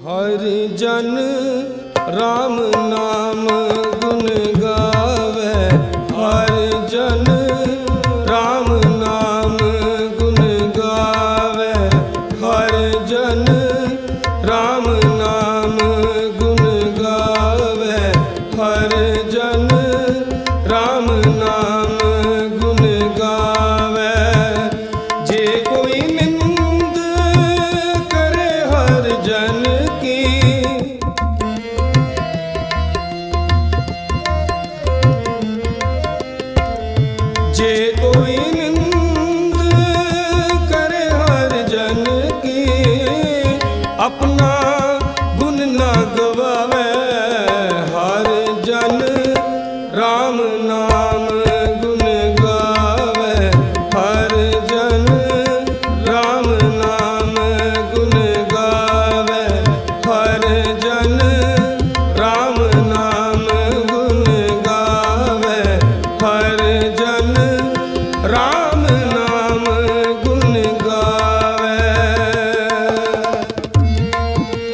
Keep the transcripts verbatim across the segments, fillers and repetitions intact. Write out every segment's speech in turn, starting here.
हरि जन राम नाम गुण गावे, हरि जन राम नाम गुण गावे, हरि जन राम नाम गुण गावे, हरि जन राम नाम गुण गावे। जे कोई निंद करे हर जन की, जे कोई निंद करे हर जन की, अपना गुण न गवावे, हर जन राम नाम गुण गावे, हर जन राम नाम गुण गावे, हर जन राम नाम गुण गावे, हर जन राम नाम गुण गावे।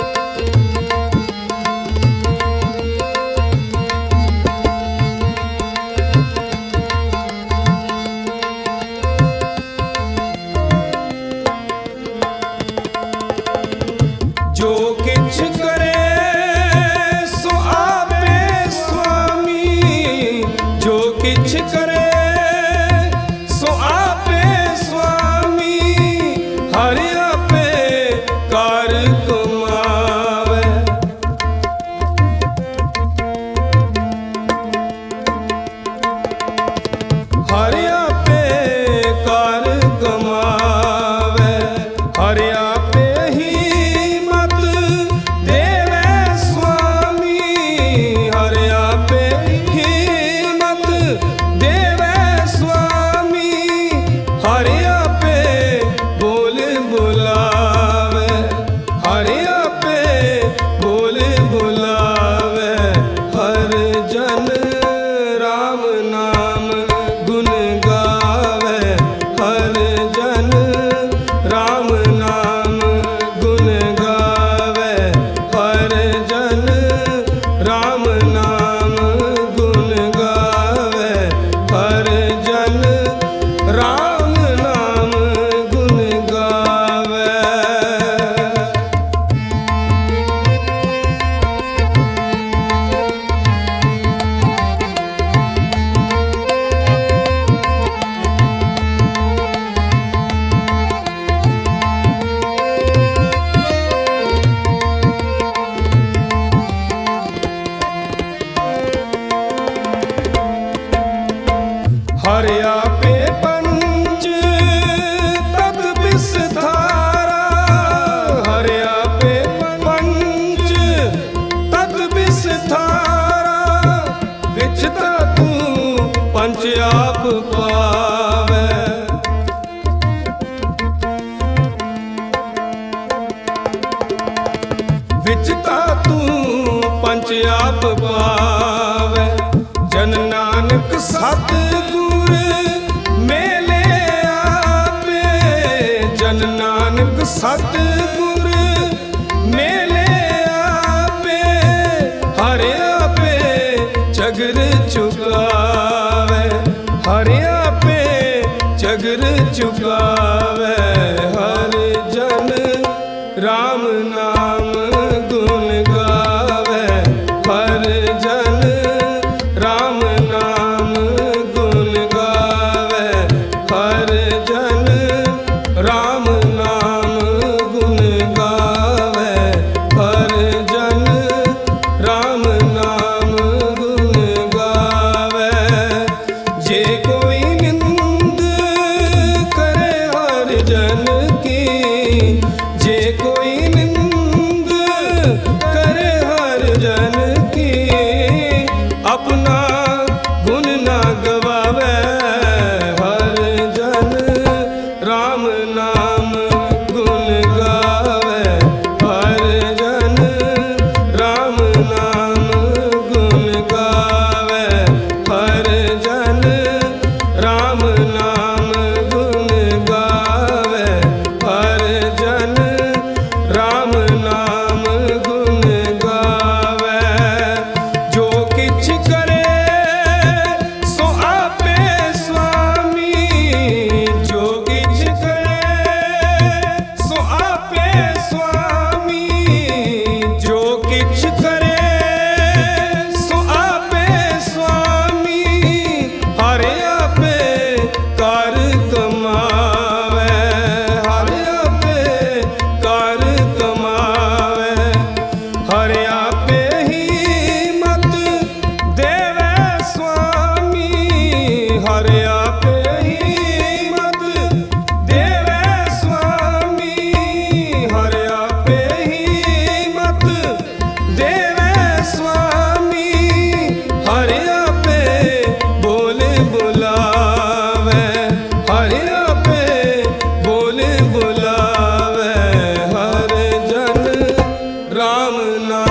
राम नाम